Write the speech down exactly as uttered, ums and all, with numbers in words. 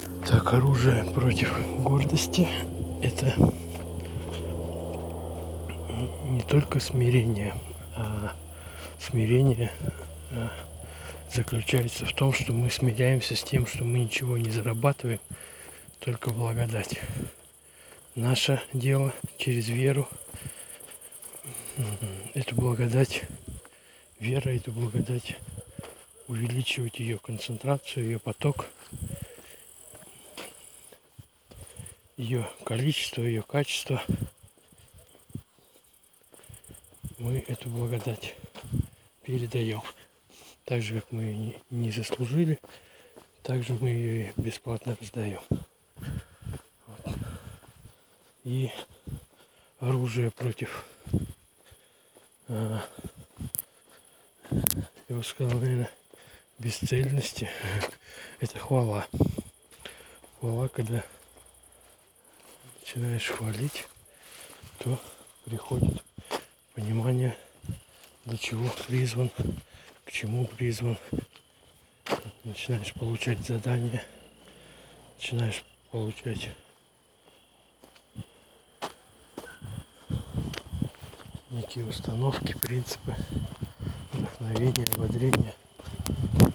Так, оружие против гордости – это не только смирение, а смирение а, заключается в том, что мы смиряемся с тем, что мы ничего не зарабатываем, только благодать. Наше дело через веру эту благодать, вера эту благодать, увеличивать ее концентрацию, ее поток, ее количество, ее качество. Мы эту благодать передаем. Так же, как мы ее не заслужили, так же мы ее бесплатно раздаем. Вот. И оружие против, а, я бы сказал, наверное, бесцельности – это хвала. Хвала, когда начинаешь хвалить, то приходит понимание, для чего призван, к чему призван. Начинаешь получать задания, начинаешь получать некие установки, принципы, вдохновения, ободрения.